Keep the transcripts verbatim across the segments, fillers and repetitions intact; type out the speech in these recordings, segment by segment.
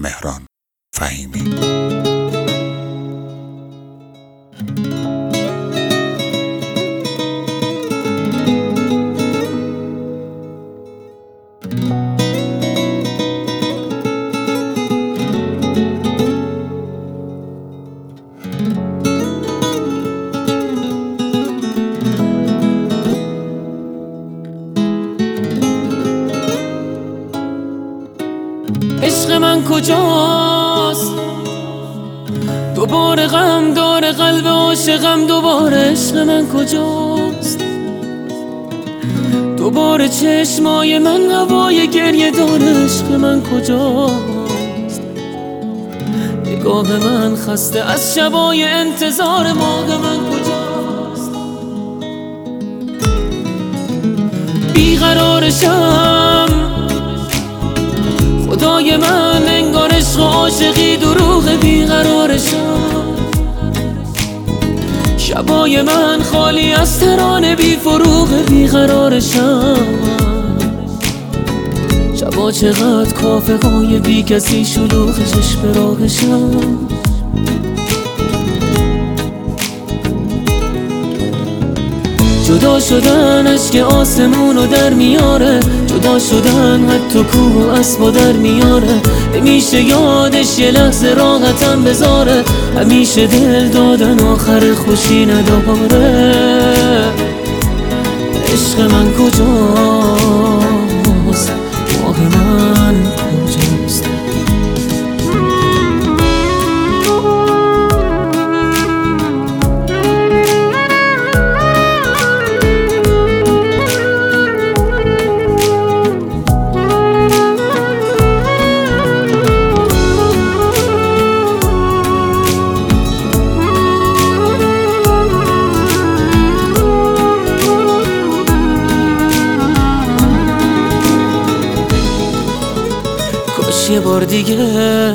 مهران فهیمی. عشق من کجاست؟ دوباره غم داره قلب عاشقم، دوباره عشق من کجاست؟ دوباره چشمای من هوای گریه داره، عشق من کجاست؟ نگاه من خسته از شبای انتظار، ماه من کجاست؟ بیقرارشم خدای من، انگار عشق و عاشقی دروغ، بیقرارشم. شبای من خالی از ترانه بی فروغ، بیقرارشم. شبا چقدر کافه های بی کسی شلوغ، چشم راهشم. جدا شدن اشک آسمونو در میاره، جدا شدن حتی کوه و اسبا در میاره. همیشه یادش یه لحظه راحتم بذاره، همیشه دل دادن آخر خوشی نداره. عشق من کجاست؟ ماه من کجاست؟ یه بار دیگه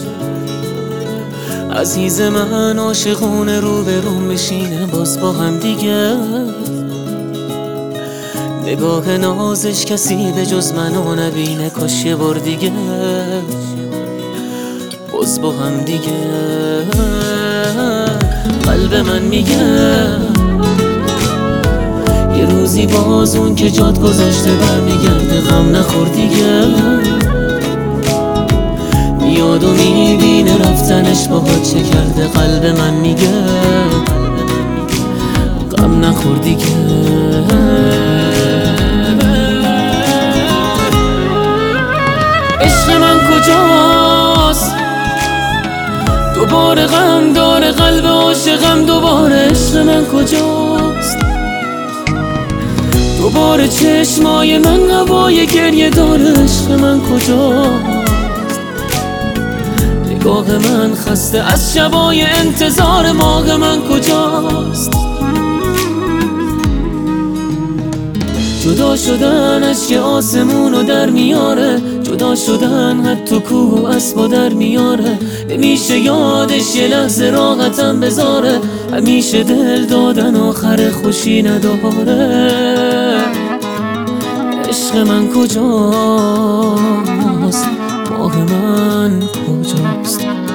عزیز من عاشقونه رو به روم بشینه باز با هم دیگه. نگاه نازش کسی به جز منو نبینه، کاش یه بار دیگه باز با هم دیگه. قلب من میگه یه روزی باز اون که جات گذاشته برمیگرده، غم نخور دیگه. میاد و میبینه رفتنش باهات چه کرده، قلب من میگه غم نخور دیگه. عشق من کجاست؟ دوباره غم داره قلب عاشقم، دوباره عشق من کجاست؟ دوباره چشمای من هوای گریه داره، عشق من کجاست؟ نگاه من خسته از شبای انتظار، ماه من کجاست؟ جدا شدن اشک آسمونو در میاره، جدا شدن حتی کوه و اسبا در میاره. همیشه یادش یه لحظه راحتم بذاره، همیشه دل دادن آخر خوشی نداره. عشق من کجاست؟ ماه من کجاست؟